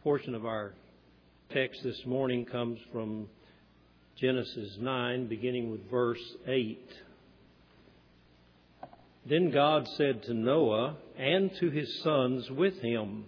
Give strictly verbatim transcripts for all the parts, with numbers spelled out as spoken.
portion of our text this morning comes from Genesis nine, beginning with verse eight. Then God said to Noah and to his sons with him,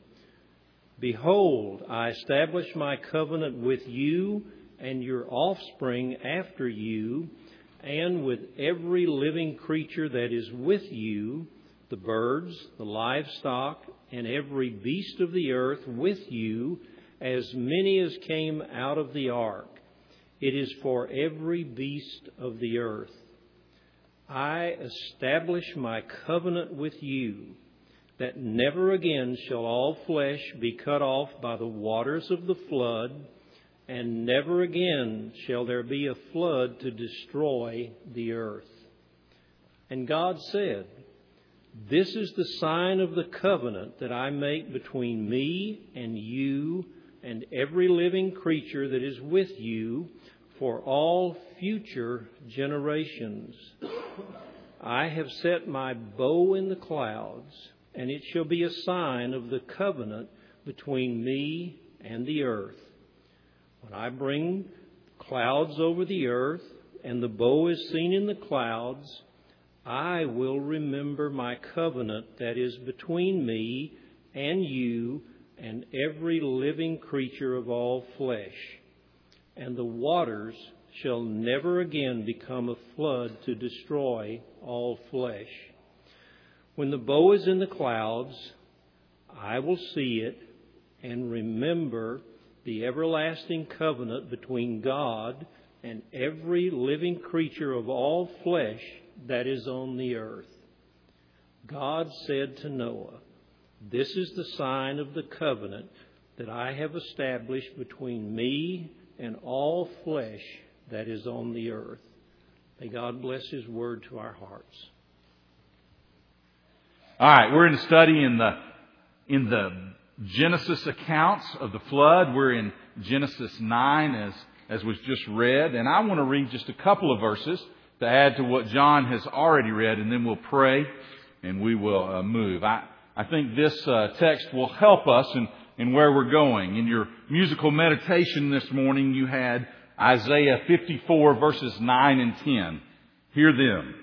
Behold, I establish my covenant with you and your offspring after you, and with every living creature that is with you, the birds, the livestock, and every beast of the earth with you, as many as came out of the ark. It is for every beast of the earth. I establish my covenant with you, that never again shall all flesh be cut off by the waters of the flood, and never again shall there be a flood to destroy the earth. And God said, This is the sign of the covenant that I make between me and you and every living creature that is with you for all future generations. I have set my bow in the clouds, and it shall be a sign of the covenant between me and the earth. When I bring clouds over the earth, and the bow is seen in the clouds, I will remember my covenant that is between me and you and every living creature of all flesh. And the waters shall never again become a flood to destroy all flesh. When the bow is in the clouds, I will see it and remember the everlasting covenant between God and every living creature of all flesh that is on the earth. God said to Noah, This is the sign of the covenant that I have established between me and all flesh that is on the earth. May God bless His word to our hearts. All right, we're in a study in the in the Genesis accounts of the flood. We're in Genesis nine, as as was just read, and I want to read just a couple of verses to add to what John has already read, and then we'll pray and we will uh, move. I I think this uh, text will help us in in where we're going. In your musical meditation this morning, you had Isaiah fifty-four verses nine and ten. Hear them.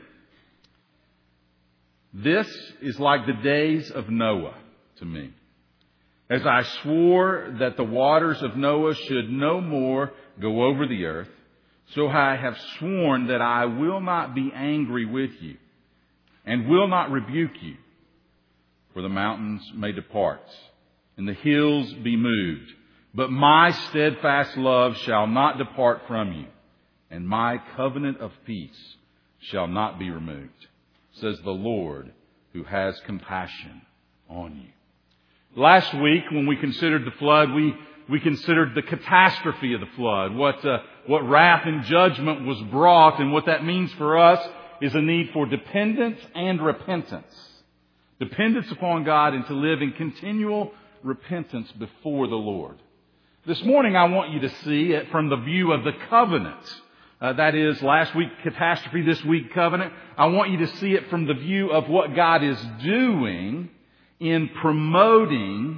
This is like the days of Noah to me, as I swore that the waters of Noah should no more go over the earth, so I have sworn that I will not be angry with you and will not rebuke you. For the mountains may depart and the hills be moved, but my steadfast love shall not depart from you, and my covenant of peace shall not be removed, says the Lord, who has compassion on you. Last week, when we considered the flood, we, we considered the catastrophe of the flood, what, uh, what wrath and judgment was brought, and what that means for us is a need for dependence and repentance. Dependence upon God and to live in continual repentance before the Lord. This morning, I want you to see it from the view of the covenant. Uh, that is, last week catastrophe, this week covenant. I want you to see it from the view of what God is doing in promoting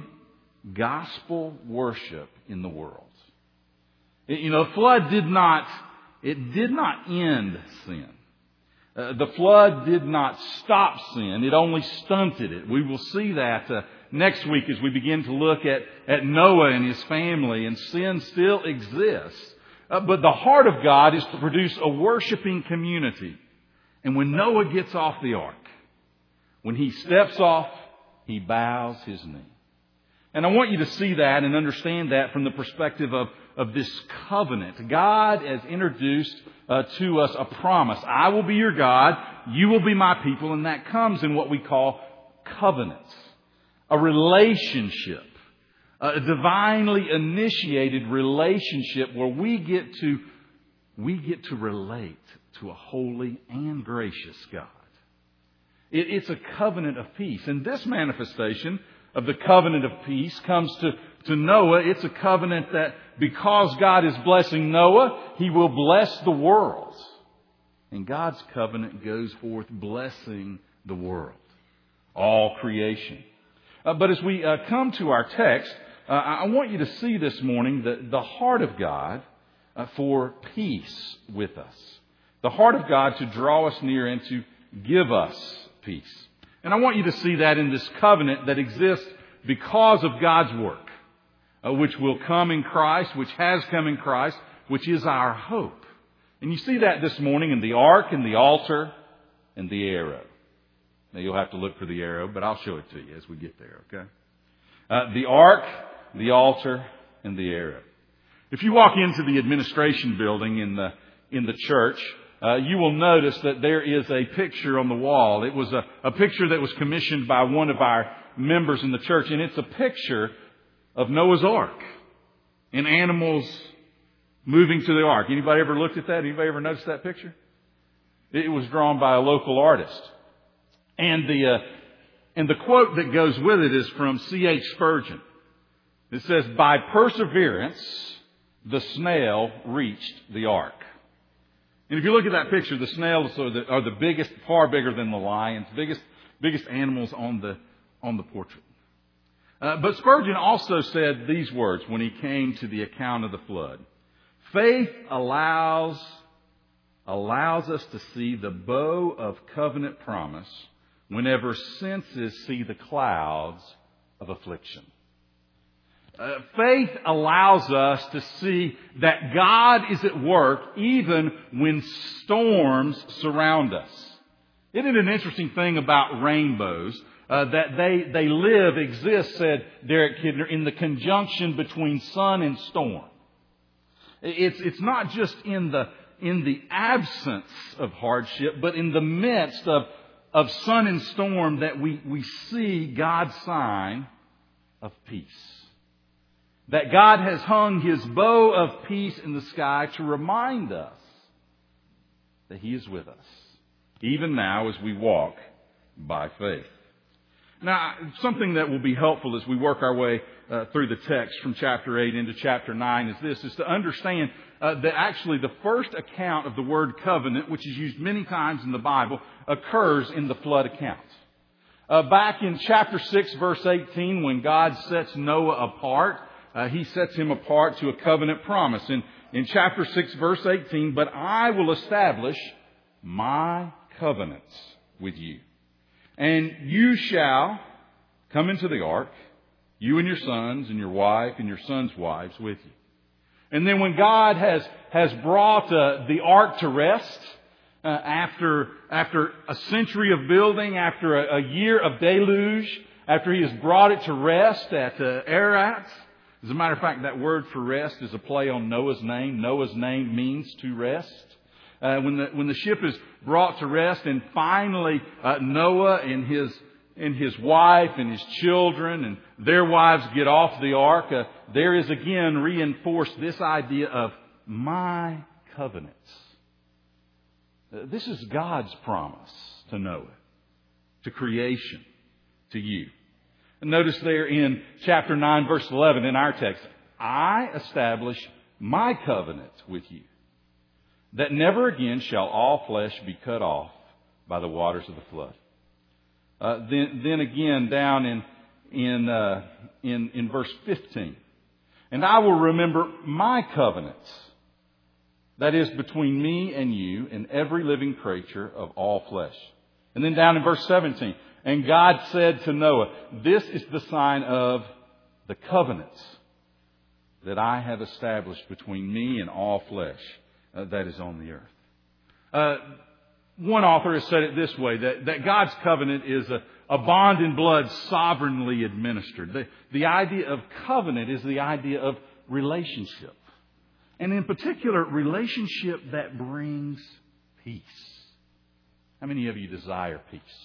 gospel worship in the world. You know, the flood did not, it did not end sin. Uh, the flood did not stop sin. It only stunted it. We will see that uh, next week as we begin to look at, at Noah and his family. And sin still exists. Uh, but the heart of God is to produce a worshiping community. And when Noah gets off the ark, when he steps off, he bows his knee. And I want you to see that and understand that from the perspective of, of this covenant. God has introduced uh, to us a promise. I will be your God, you will be my people, and that comes in what we call covenants. A relationship, a divinely initiated relationship where we get to we get to relate to a holy and gracious God. It, it's a covenant of peace. And this manifestation of the covenant of peace comes to, to Noah. It's a covenant that because God is blessing Noah, He will bless the world. And God's covenant goes forth blessing the world, all creation. Uh, but as we uh, come to our text, uh, I want you to see this morning the, the heart of God uh, for peace with us. The heart of God to draw us near and to give us peace. And I want you to see that in this covenant that exists because of God's work, uh, which will come in Christ, which has come in Christ, which is our hope. And you see that this morning in the ark, and the altar, and the arrow. Now you'll have to look for the arrow, but I'll show it to you as we get there, okay? Uh, the ark, the altar, and the arrow. If you walk into the administration building in the in the church, uh, you will notice that there is a picture on the wall. It was a, a picture that was commissioned by one of our members in the church, and it's a picture of Noah's Ark and animals moving to the ark. Anybody ever looked at that? Anybody ever noticed that picture? It was drawn by a local artist. And the uh, and the quote that goes with it is from C H Spurgeon. It says, "By perseverance, the snail reached the ark." And if you look at that picture, the snails are the, are the biggest, far bigger than the lions, biggest biggest animals on the on the portrait. Uh, but Spurgeon also said these words when he came to the account of the flood: "Faith allows allows us to see the bow of covenant promise whenever senses see the clouds of affliction." Uh, faith allows us to see that God is at work even when storms surround us. Isn't it an interesting thing about rainbows? Uh, that they, they live, exist, said Derek Kidner, in the conjunction between sun and storm. It's, it's not just in the, in the absence of hardship, but in the midst of, of sun and storm that we, we see God's sign of peace. That God has hung His bow of peace in the sky to remind us that He is with us, even now as we walk by faith. Now, something that will be helpful as we work our way uh, through the text from chapter eight into chapter nine is this, is to understand uh, that actually the first account of the word covenant, which is used many times in the Bible, occurs in the flood account. Uh, back in chapter six, verse eighteen, when God sets Noah apart, uh, He sets him apart to a covenant promise. In, in chapter six, verse eighteen, "But I will establish my covenants with you. And you shall come into the ark, you and your sons and your wife and your sons' wives with you." And then when God has, has brought uh, the ark to rest, uh, after, after a century of building, after a, a year of deluge, after He has brought it to rest at uh, Ararat. As a matter of fact, that word for rest is a play on Noah's name. Noah's name means to rest. Uh, when the when the ship is brought to rest, and finally uh, Noah and his and his wife and his children and their wives get off the ark, uh, there is again reinforced this idea of my covenants. Uh, this is God's promise to Noah, to creation, to you. And notice there in chapter nine, verse eleven in our text, "I establish my covenant with you, that never again shall all flesh be cut off by the waters of the flood." Uh, then, then again, down in in, uh, in in verse fifteen, "And I will remember my covenants, that is between me and you and every living creature of all flesh." And then down in verse seventeen, "And God said to Noah, this is the sign of the covenants that I have established between me and all flesh Uh, that is on the earth." Uh, one author has said it this way, that, that God's covenant is a, a bond in blood sovereignly administered. The, the idea of covenant is the idea of relationship. And in particular, relationship that brings peace. How many of you desire peace?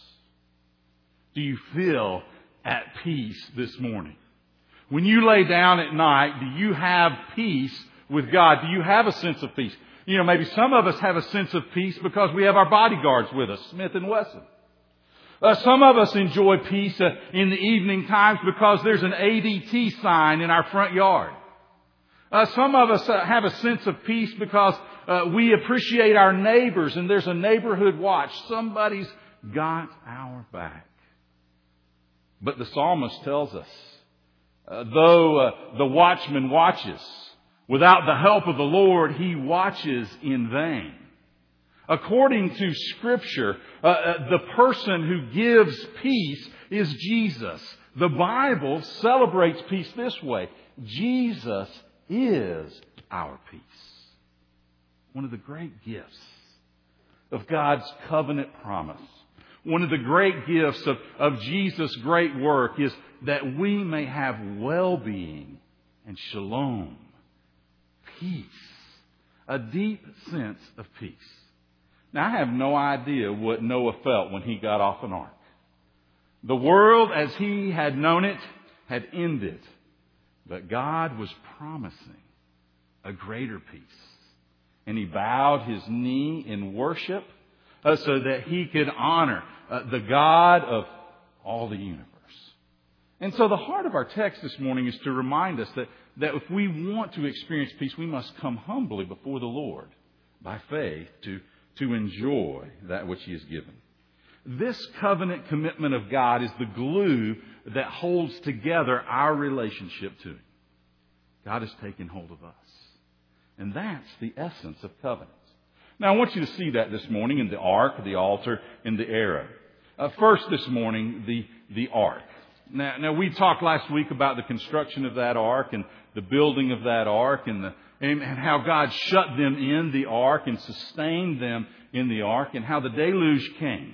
Do you feel at peace this morning? When you lay down at night, do you have peace with God? Do you have a sense of peace? You know, maybe some of us have a sense of peace because we have our bodyguards with us, Smith and Wesson. Uh, some of us enjoy peace uh, in the evening times because there's an A D T sign in our front yard. Uh, some of us uh, have a sense of peace because uh, we appreciate our neighbors and there's a neighborhood watch. Somebody's got our back. But the psalmist tells us Uh, though uh, the watchman watches, without the help of the Lord, he watches in vain. According to Scripture, uh, uh, the person who gives peace is Jesus. The Bible celebrates peace this way. Jesus is our peace. One of the great gifts of God's covenant promise. One of the great gifts of, of Jesus' great work is that we may have well-being and shalom, peace, a deep sense of peace. Now, I have no idea what Noah felt when he got off an ark. The world as he had known it had ended, but God was promising a greater peace. And he bowed his knee in worship uh, so that he could honor uh, the God of all the universe. And so the heart of our text this morning is to remind us that, that if we want to experience peace, we must come humbly before the Lord by faith to, to enjoy that which he has given. This covenant commitment of God is the glue that holds together our relationship to him. God has taken hold of us. And that's the essence of covenants. Now, I want you to see that this morning in the ark, the altar, and the arrow. Uh, first this morning, the, the ark. Now, now, we talked last week about the construction of that ark and the building of that ark and, the, and, and how God shut them in the ark and sustained them in the ark and how the deluge came.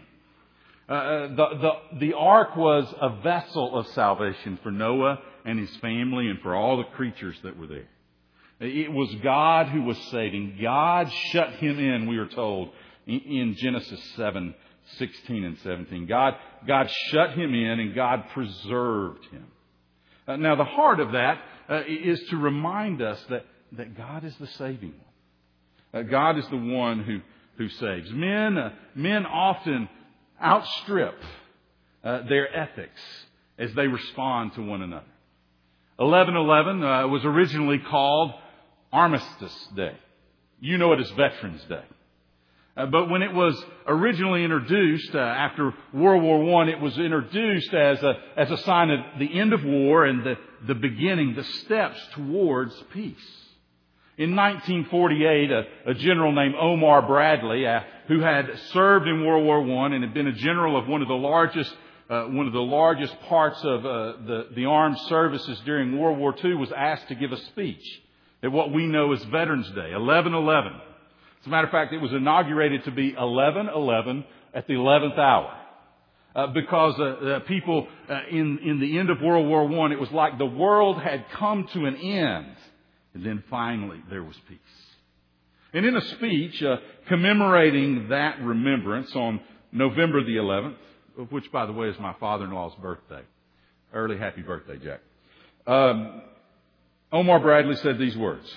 Uh, the, the, the ark was a vessel of salvation for Noah and his family and for all the creatures that were there. It was God who was saving. God shut him in, we are told, in Genesis seven, sixteen and seventeen. God, God shut him in and God preserved him. Uh, now, the heart of that uh, is to remind us that, that God is the saving one. Uh, God is the one who, who saves. Men, uh, men often outstrip uh, their ethics as they respond to one another. eleven eleven uh, was originally called Armistice Day. You know it as Veterans Day. Uh, but when it was originally introduced uh, after World War One, it was introduced as a as a sign of the end of war and the, the beginning, the steps towards peace. In nineteen forty-eight, a, a general named Omar Bradley, uh, who had served in World War One and had been a general of one of the largest uh, one of the largest parts of uh, the the armed services during World War Two, was asked to give a speech at what we know as Veterans Day, eleven eleven. As a matter of fact, it was inaugurated to be eleven eleven at the eleventh hour. Uh, because uh, uh, people uh, in, in the end of World War One, it was like the world had come to an end. And then finally, there was peace. And in a speech uh, commemorating that remembrance on November the eleventh, which, by the way, is my father-in-law's birthday. Early happy birthday, Jack. Um, Omar Bradley said these words.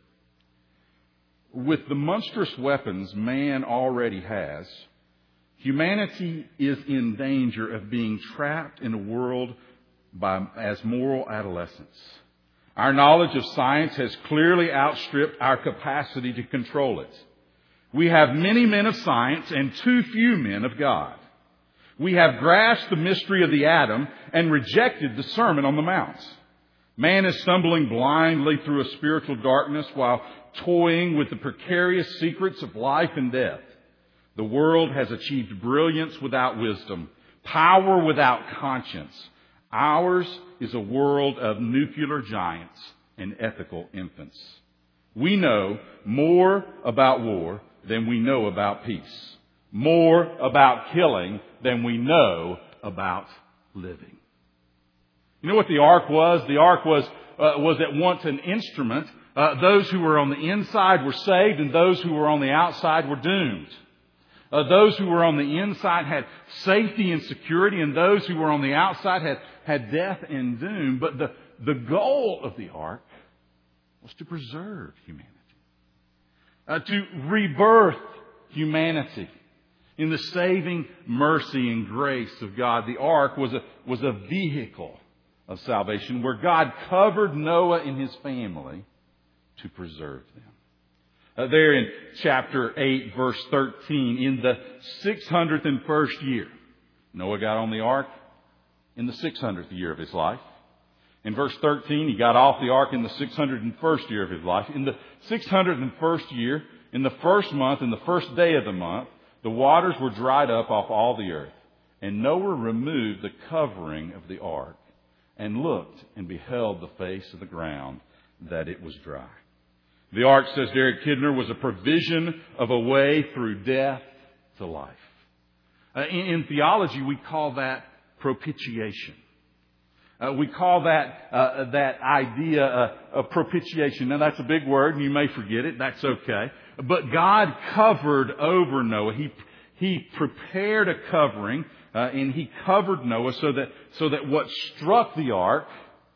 With the monstrous weapons man already has, humanity is in danger of being trapped in a world by, as moral adolescents. Our knowledge of science has clearly outstripped our capacity to control it. We have many men of science and too few men of God. We have grasped the mystery of the atom and rejected the Sermon on the Mount. Man is stumbling blindly through a spiritual darkness while toying with the precarious secrets of life and death. The world has achieved brilliance without wisdom, power without conscience. Ours is a world of nuclear giants and ethical infants. We know more about war than we know about peace. More about killing than we know about living. You know what the ark was? The ark was uh, was at once an instrument. Uh, those who were on the inside were saved, and those who were on the outside were doomed. Uh, those who were on the inside had safety and security, and those who were on the outside had, had death and doom. But the, the goal of the ark was to preserve humanity, uh, to rebirth humanity in the saving mercy and grace of God. The ark was a, was a vehicle of salvation where God covered Noah and his family to preserve them. Uh, there in chapter eight, verse thirteen, in the six hundredth and first year, Noah got on the ark in the six hundredth year of his life. In verse thirteen, he got off the ark in the six hundred first year of his life. In the six hundred first year, in the first month, in the first day of the month, the waters were dried up off all the earth. And Noah removed the covering of the ark and looked and beheld the face of the ground, that it was dry. The ark, says Derek Kidner, was a provision of a way through death to life. Uh, in, in theology, we call that propitiation. Uh, we call that uh, that idea uh, of propitiation. Now, that's a big word, and you may forget it. That's okay. But God covered over Noah. He He prepared a covering, uh, and He covered Noah so that so that what struck the ark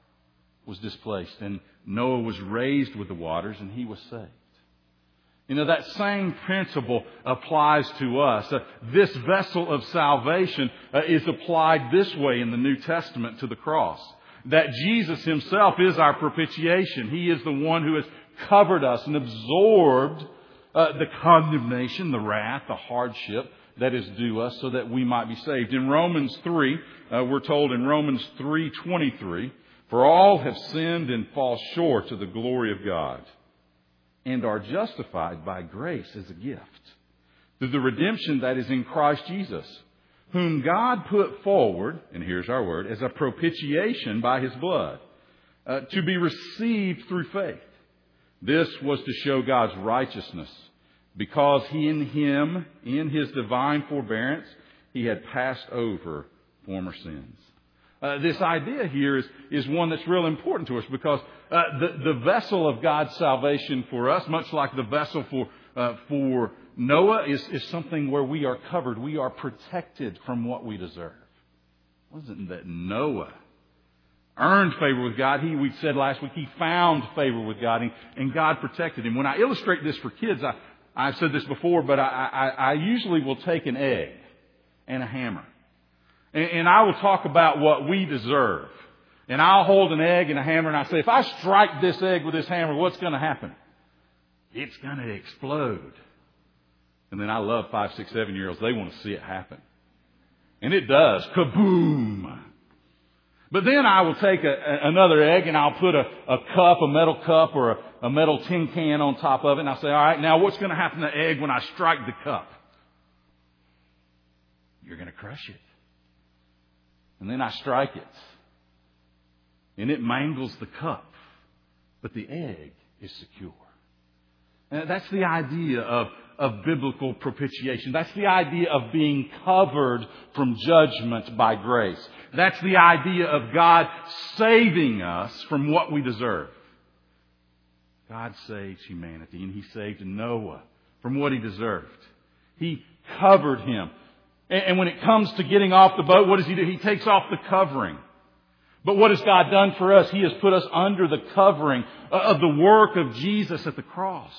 was displaced, and Noah was raised with the waters, and he was saved. You know, that same principle applies to us. Uh, this vessel of salvation uh, is applied this way in the New Testament to the cross. That Jesus Himself is our propitiation. He is the one who has covered us and absorbed uh, the condemnation, the wrath, the hardship that is due us so that we might be saved. In Romans three, uh, we're told in Romans three twenty-three, "For all have sinned and fall short of the glory of God, and are justified by grace as a gift, through the redemption that is in Christ Jesus, whom God put forward," and here's our word, "as a propitiation by His blood, uh, to be received through faith. This was to show God's righteousness, because He in Him, in His divine forbearance, He had passed over former sins." Uh, this idea here is, is one that's real important to us, because uh, the, the vessel of God's salvation for us, much like the vessel for uh, for Noah, is, is something where we are covered. We are protected from what we deserve. It wasn't that Noah earned favor with God. He, we said last week, he found favor with God, and, and God protected him. When I illustrate this for kids, I, I've said this before, but I, I, I usually will take an egg and a hammer. And I will talk about what we deserve. And I'll hold an egg and a hammer, and I say, if I strike this egg with this hammer, what's going to happen? It's going to explode. And then I love five, six, seven-year-olds. They want to see it happen. And it does. Kaboom! But then I will take a, a, another egg, and I'll put a, a cup, a metal cup, or a, a metal tin can on top of it. And I'll say, all right, now what's going to happen to the egg when I strike the cup? You're going to crush it. And then I strike it. And it mangles the cup. But the egg is secure. And that's the idea of, of biblical propitiation. That's the idea of being covered from judgment by grace. That's the idea of God saving us from what we deserve. God saves humanity, and He saved Noah from what he deserved. He covered him. And when it comes to getting off the boat, what does He do? He takes off the covering. But what has God done for us? He has put us under the covering of the work of Jesus at the cross.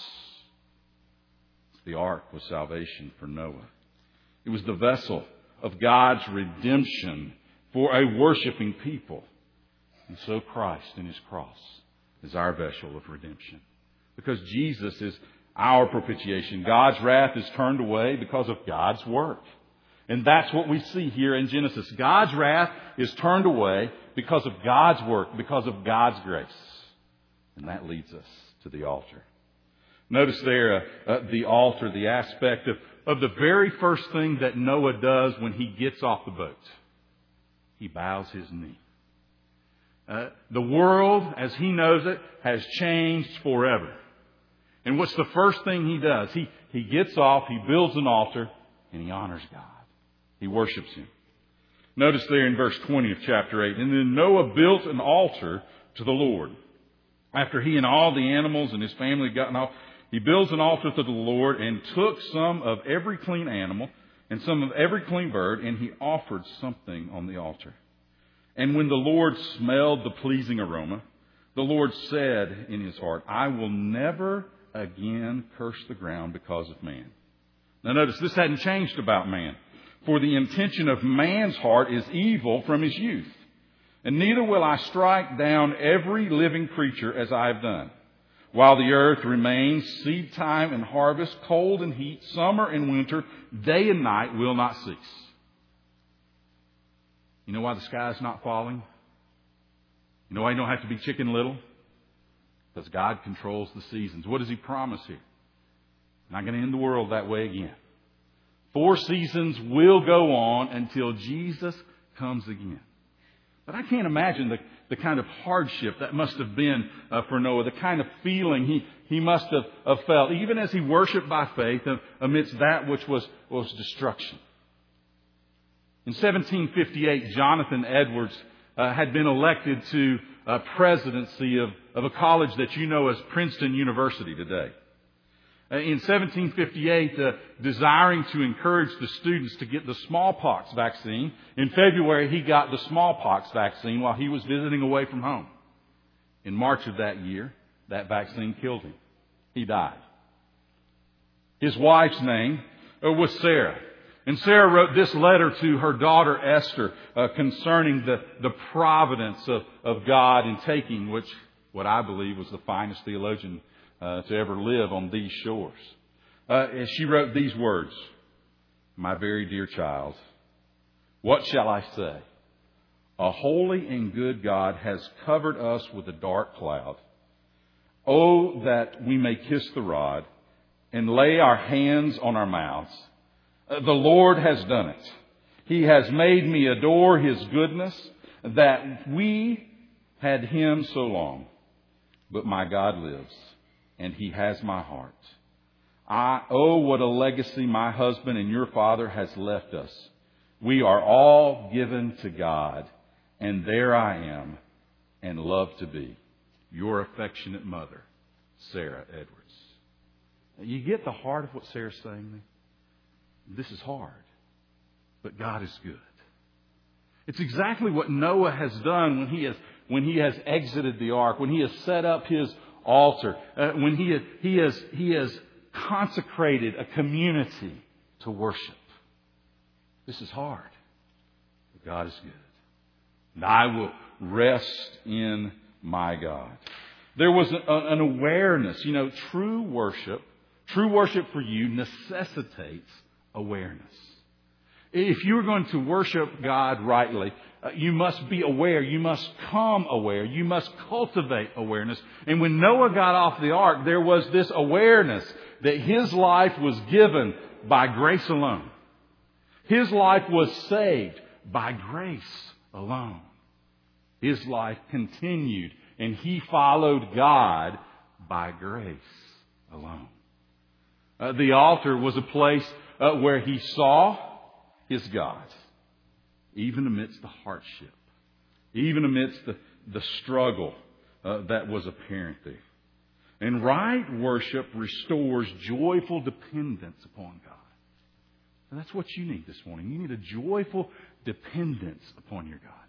The ark was salvation for Noah. It was the vessel of God's redemption for a worshiping people. And so Christ in His cross is our vessel of redemption. Because Jesus is our propitiation. God's wrath is turned away because of God's work. And that's what we see here in Genesis. God's wrath is turned away because of God's work, because of God's grace. And that leads us to the altar. Notice there uh, uh, the altar, the aspect of, of the very first thing that Noah does when he gets off the boat. He bows his knee. Uh, the world, as he knows it, has changed forever. And what's the first thing he does? He, he gets off, he builds an altar, and he honors God. He worships Him. Notice there in verse twenty of chapter eight. And then Noah built an altar to the Lord. After he and all the animals and his family had gotten off, he builds an altar to the Lord and took some of every clean animal and some of every clean bird, and he offered something on the altar. And when the Lord smelled the pleasing aroma, the Lord said in His heart, I will never again curse the ground because of man. Now notice, this hadn't changed about man. For the intention of man's heart is evil from his youth. And neither will I strike down every living creature as I have done. While the earth remains, seed time and harvest, cold and heat, summer and winter, day and night will not cease. You know why the sky is not falling? You know why you don't have to be Chicken Little? Because God controls the seasons. What does He promise here? Not going to end the world that way again. Four seasons will go on until Jesus comes again. But I can't imagine the, the kind of hardship that must have been uh, for Noah, the kind of feeling he, he must have, have felt, even as he worshiped by faith amidst that which was, was destruction. In seventeen fifty-eight, Jonathan Edwards uh, had been elected to uh, presidency of, of a college that you know as Princeton University today. In seventeen fifty-eight, uh, desiring to encourage the students to get the smallpox vaccine, in February he got the smallpox vaccine while he was visiting away from home. In March of that year, that vaccine killed him. He died. His wife's name uh, was Sarah. And Sarah wrote this letter to her daughter Esther uh, concerning the, the providence of, of God in taking, which what I believe was the finest theologian Uh, to ever live on these shores. Uh, and she wrote these words, "My very dear child, what shall I say? A holy and good God has covered us with a dark cloud. Oh, that we may kiss the rod and lay our hands on our mouths. Uh, the Lord has done it. He has made me adore His goodness, that we had Him so long. But my God lives, and He has my heart. I, oh, what a legacy my husband and your father has left us. We are all given to God, and there I am, and love to be. Your affectionate mother, Sarah Edwards." You get the heart of what Sarah's saying? This is hard, but God is good. It's exactly what Noah has done when he has, when he has exited the ark, when he has set up his altar, uh, when he has, he has he has consecrated a community to worship. This is hard, but God is good. And I will rest in my God. There was a, an awareness. You know, true worship, true worship for you necessitates awareness. If you're going to worship God rightly, uh, you must be aware. You must come aware. You must cultivate awareness. And when Noah got off the ark, there was this awareness that his life was given by grace alone. His life was saved by grace alone. His life continued, and he followed God by grace alone. Uh, the altar was a place uh, where he saw His God, even amidst the hardship, even amidst the, the struggle uh, that was apparent there. And right worship restores joyful dependence upon God. And that's what you need this morning. You need a joyful dependence upon your God.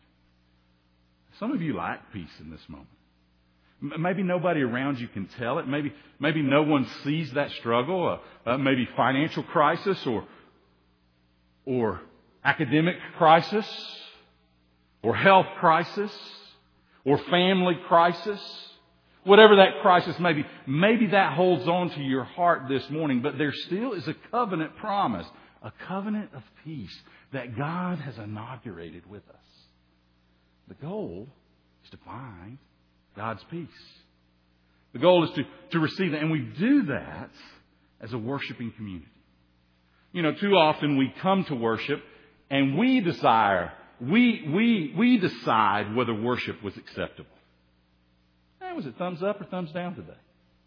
Some of you lack peace in this moment. Maybe nobody around you can tell it. Maybe maybe no one sees that struggle. Uh, uh, maybe financial crisis or or academic crisis or health crisis or family crisis. Whatever that crisis may be, maybe that holds on to your heart this morning. But there still is a covenant promise, a covenant of peace that God has inaugurated with us. The goal is to find God's peace. The goal is to, to receive that. And we do that as a worshiping community. You know, too often we come to worship and we desire, we we we decide whether worship was acceptable. Eh, was it thumbs up or thumbs down today?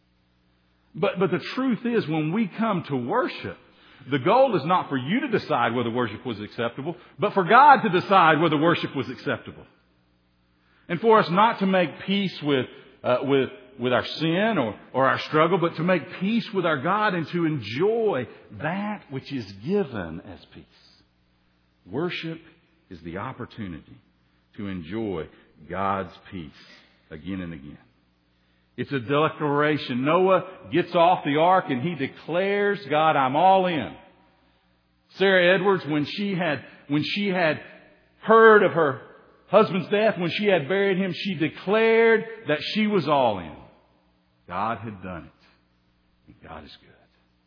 But but the truth is, when we come to worship, the goal is not for you to decide whether worship was acceptable, but for God to decide whether worship was acceptable. And for us not to make peace with uh, with with our sin or, or our struggle, but to make peace with our God and to enjoy that which is given as peace. Worship is the opportunity to enjoy God's peace again and again. It's a declaration. Noah gets off the ark and he declares, God, I'm all in. Sarah Edwards, when she had when she had heard of her husband's death, when she had buried him, she declared that she was all in. God had done it. And God is good.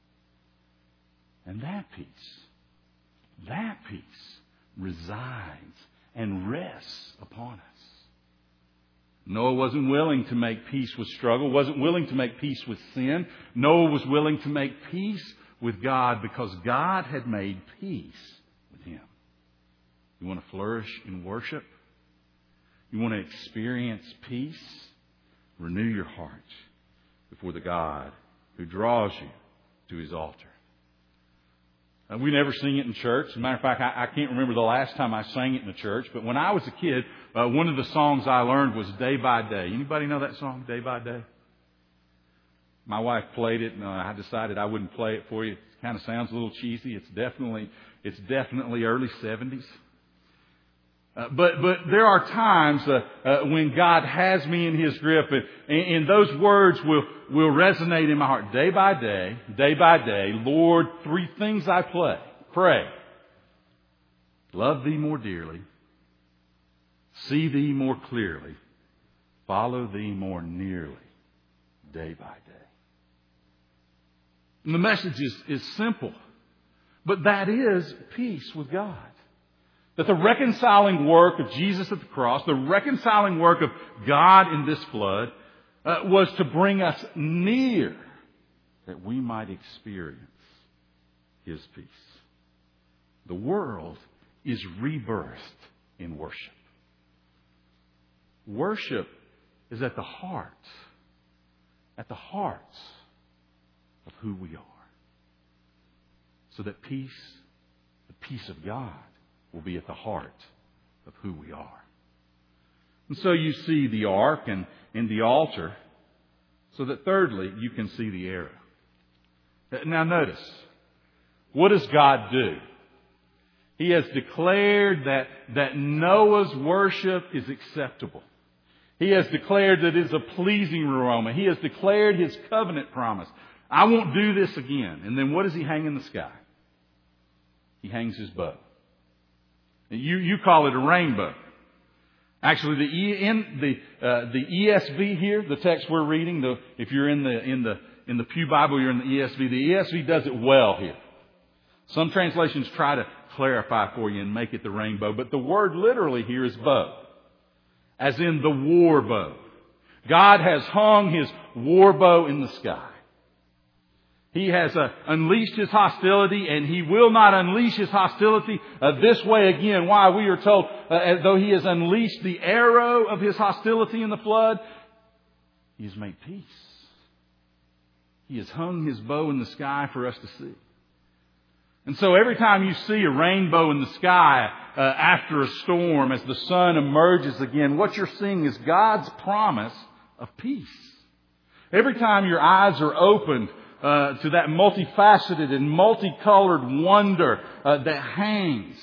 And that peace, that peace resides and rests upon us. Noah wasn't willing to make peace with struggle, wasn't willing to make peace with sin. Noah was willing to make peace with God because God had made peace with him. You want to flourish in worship? You want to experience peace? Renew your heart before the God who draws you to His altar. Uh, we never sing it in church. As a matter of fact, I, I can't remember the last time I sang it in a church. But when I was a kid, uh, one of the songs I learned was Day by Day. Anybody know that song, Day by Day? My wife played it, and uh, I decided I wouldn't play it for you. It kind of sounds a little cheesy. It's definitely, it's definitely early seventies. Uh, but but there are times uh, uh, when God has me in His grip, and, and those words will will resonate in my heart. Day by day, day by day, Lord, three things I play, pray. Love Thee more dearly, see Thee more clearly, follow Thee more nearly, day by day. And the message is, is simple, but that is peace with God. That the reconciling work of Jesus at the cross, the reconciling work of God in this flood, uh, was to bring us near that we might experience His peace. The world is rebirthed in worship. Worship is at the heart, at the heart of who we are. So that peace, the peace of God, will be at the heart of who we are. And so you see the ark and, and the altar, so that thirdly, you can see the arrow. Now notice, what does God do? He has declared that, that Noah's worship is acceptable. He has declared that it is a pleasing aroma. He has declared His covenant promise. I won't do this again. And then what does He hang in the sky? He hangs His bow. You you call it a rainbow. Actually, the e, in the uh, the E S V here, the text we're reading, the if you're in the in the in the Pew Bible, you're in the E S V. The E S V does it well here. Some translations try to clarify for you and make it the rainbow, but the word literally here is bow, as in the war bow. God has hung His war bow in the sky. He has uh, unleashed His hostility, and He will not unleash His hostility uh, this way again. Why? We are told, uh, as though He has unleashed the arrow of His hostility in the flood, He has made peace. He has hung His bow in the sky for us to see. And so every time you see a rainbow in the sky uh, after a storm, as the sun emerges again, what you're seeing is God's promise of peace. Every time your eyes are opened Uh, to that multifaceted and multicolored wonder uh, that hangs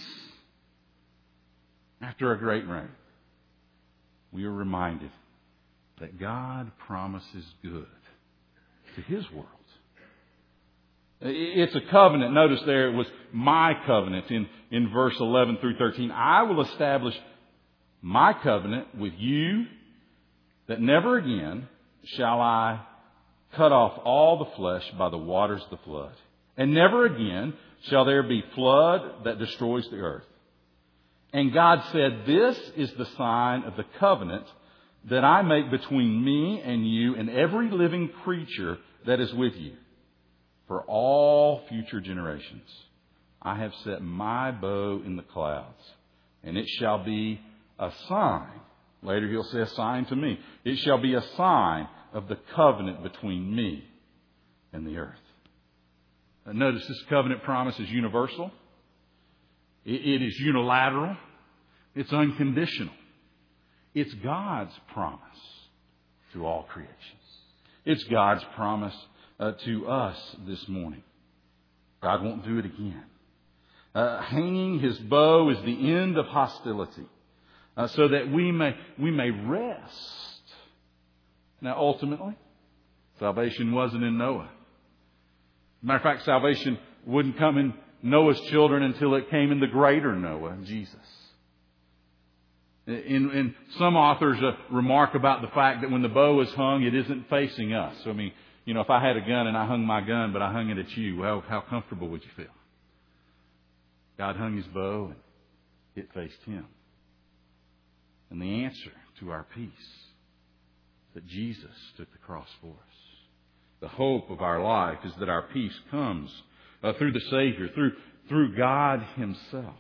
after a great rain, we are reminded that God promises good to His world. It's a covenant. Notice there it was my covenant in, in verse eleven through thirteen. I will establish my covenant with you, that never again shall I cut off all the flesh by the waters of the flood. And never again shall there be flood that destroys the earth. And God said, this is the sign of the covenant that I make between me and you and every living creature that is with you. For all future generations, I have set my bow in the clouds, and it shall be a sign. Later He'll say a sign to me. It shall be a sign of the covenant between me and the earth. Now notice this covenant promise is universal. It is unilateral. It's unconditional. It's God's promise to all creations. It's God's promise uh, to us this morning. God won't do it again. Uh, hanging His bow is the end of hostility, uh, so that we may we may rest. Now, ultimately, salvation wasn't in Noah. Matter of fact, salvation wouldn't come in Noah's children until it came in the greater Noah, Jesus. In, in some authors uh, remark about the fact that when the bow is hung, it isn't facing us. So, I mean, you know, if I had a gun and I hung my gun, but I hung it at you, well, how comfortable would you feel? God hung His bow and it faced Him. And the answer to our peace that Jesus took the cross for us. The hope of our life is that our peace comes uh, through the Savior, through, through God Himself.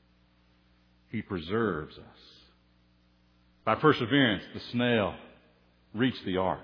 He preserves us. By perseverance, the snail reached the ark.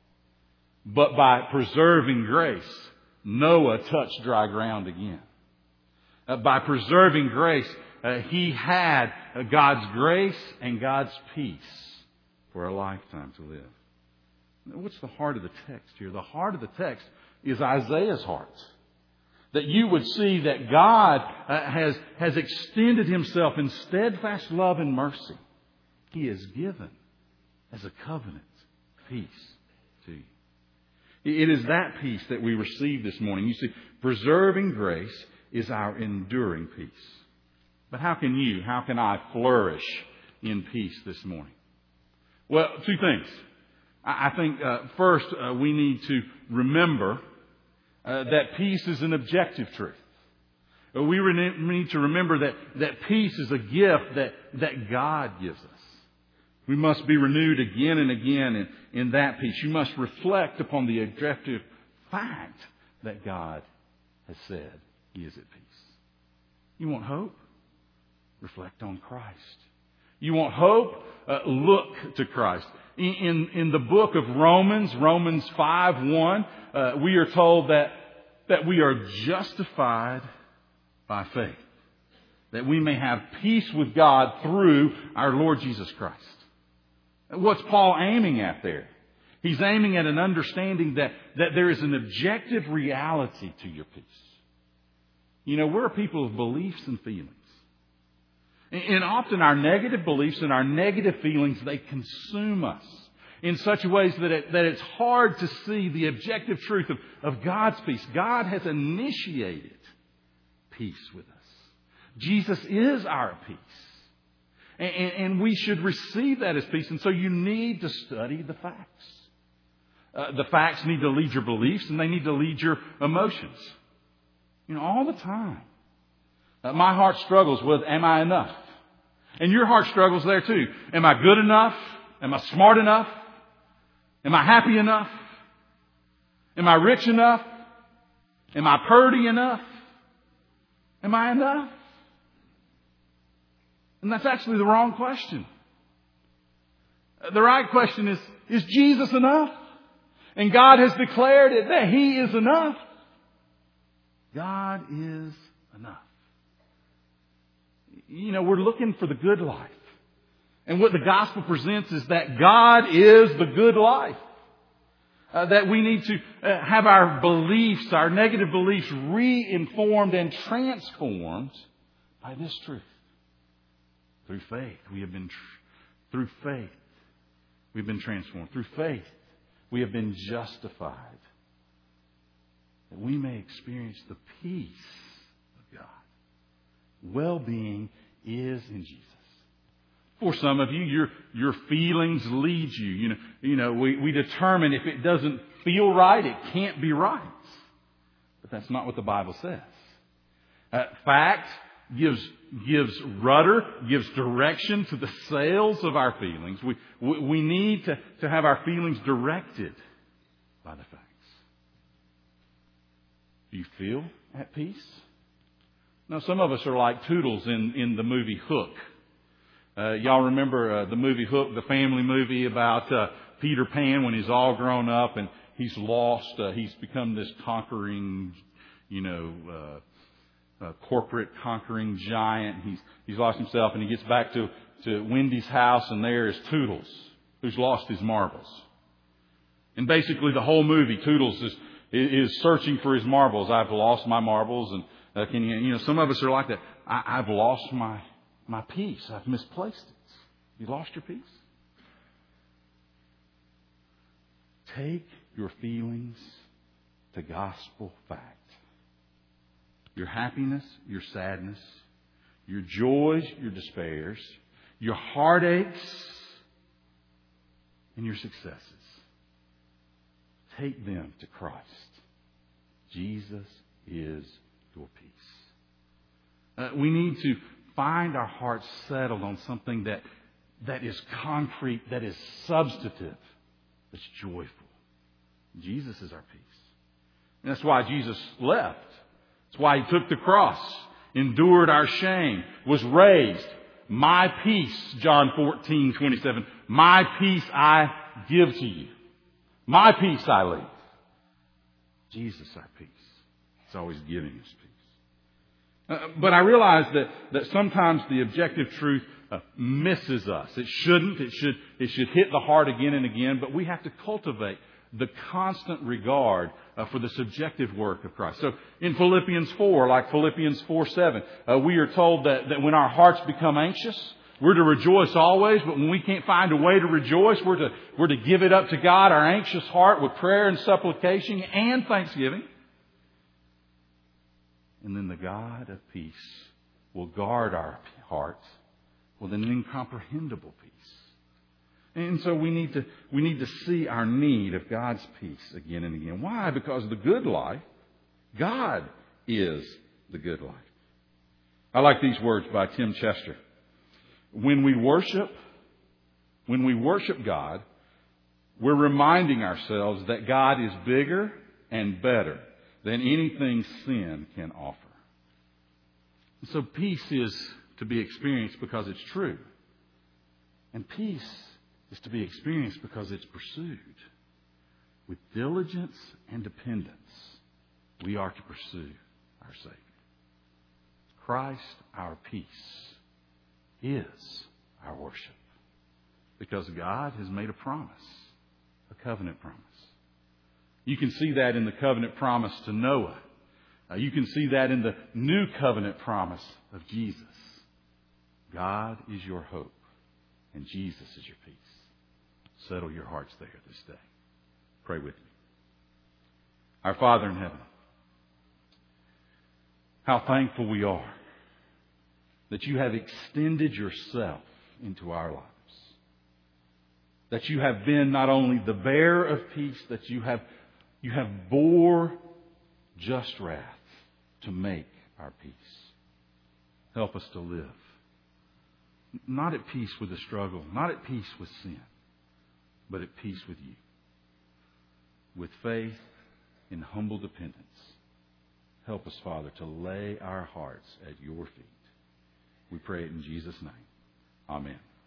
But by preserving grace, Noah touched dry ground again. Uh, by preserving grace, uh, he had uh, God's grace and God's peace for a lifetime to live. Now, what's the heart of the text here? The heart of the text is Isaiah's heart. That you would see that God uh, has, has extended Himself in steadfast love and mercy. He has given as a covenant peace to you. It is that peace that we receive this morning. You see, preserving grace is our enduring peace. But how can you, how can I flourish in peace this morning? Well, two things. I think uh, first uh, we need to remember uh, that peace is an objective truth. Uh, we re- need to remember that, that peace is a gift that, that God gives us. We must be renewed again and again in, in that peace. You must reflect upon the objective fact that God has said He is at peace. You want hope? Reflect on Christ. You want hope? Uh, look to Christ. In, in, in the book of Romans, Romans five one, uh, we are told that, that we are justified by faith. That we may have peace with God through our Lord Jesus Christ. What's Paul aiming at there? He's aiming at an understanding that, that there is an objective reality to your peace. You know, we're a people of beliefs and feelings. And often our negative beliefs and our negative feelings, they consume us in such ways that, it, that it's hard to see the objective truth of, of God's peace. God has initiated peace with us. Jesus is our peace. And, and we should receive that as peace. And so you need to study the facts. Uh, the facts need to lead your beliefs and they need to lead your emotions. You know, all the time. Uh, my heart struggles with, am I enough? And your heart struggles there too. Am I good enough? Am I smart enough? Am I happy enough? Am I rich enough? Am I purty enough? Am I enough? And that's actually the wrong question. The right question is, is Jesus enough? And God has declared it that He is enough. God is enough. You know, we're looking for the good life. And what the gospel presents is that God is the good life. Uh, that we need to uh, have our beliefs, our negative beliefs, re-informed and transformed by this truth. Through faith, we have been, tr- through faith, we've been transformed. Through faith, we have been justified. That we may experience the peace of God. Well-being is in Jesus. For some of you, your your feelings lead you. You know, you know, we, we determine if it doesn't feel right, it can't be right. But that's not what the Bible says. Uh, fact gives gives rudder, gives direction to the sails of our feelings. We we, we need to, to have our feelings directed by the facts. Do you feel at peace? Now, some of us are like Toodles in, in the movie Hook. Uh, y'all remember uh, the movie Hook, the family movie about uh, Peter Pan when he's all grown up and he's lost. Uh, he's become this conquering, you know, uh, uh, corporate conquering giant. He's he's lost himself and he gets back to, to Wendy's house and there is Toodles, who's lost his marbles. And basically the whole movie, Toodles is is searching for his marbles. I've lost my marbles and Uh, can you, you know, some of us are like that. I, I've lost my my peace. I've misplaced it. You lost your peace? Take your feelings to gospel fact. Your happiness, your sadness, your joys, your despairs, your heartaches, and your successes. Take them to Christ. Jesus is your peace. Uh, we need to find our hearts settled on something that that is concrete, that is substantive. that's joyful. Jesus is our peace. And that's why Jesus left. That's why He took the cross, endured our shame, was raised. My peace, John fourteen twenty-seven, my peace I give to you. My peace I leave. Jesus, our peace. It's always giving us peace. Uh, but I realize that, that sometimes the objective truth uh, misses us. It shouldn't. It should, it should hit the heart again and again. But we have to cultivate the constant regard uh, for the subjective work of Christ. So in Philippians four, like Philippians four seven, uh, we are told that, that when our hearts become anxious, we're to rejoice always. But when we can't find a way to rejoice, we're to, we're to give it up to God, our anxious heart, with prayer and supplication and thanksgiving. And then the God of peace will guard our hearts with an incomprehensible peace. And so we need to we need to see our need of God's peace again and again. Why? Because the good life, God is the good life. I like these words by Tim Chester. When we worship, when we worship God, we're reminding ourselves that God is bigger and better than anything sin can offer. So peace is to be experienced because it's true. And peace is to be experienced because it's pursued. With diligence and dependence, we are to pursue our Savior. Christ, our peace, is our worship. Because God has made a promise, a covenant promise. You can see that in the covenant promise to Noah. Uh, you can see that in the new covenant promise of Jesus. God is your hope, and Jesus is your peace. Settle your hearts there this day. Pray with me. Our Father in heaven, how thankful we are that you have extended yourself into our lives. That you have been not only the bearer of peace, that you have, you have bore just wrath to make our peace. Help us to live not at peace with the struggle, not at peace with sin, but at peace with you. With faith in humble dependence. Help us, Father, to lay our hearts at your feet. We pray it in Jesus' name. Amen.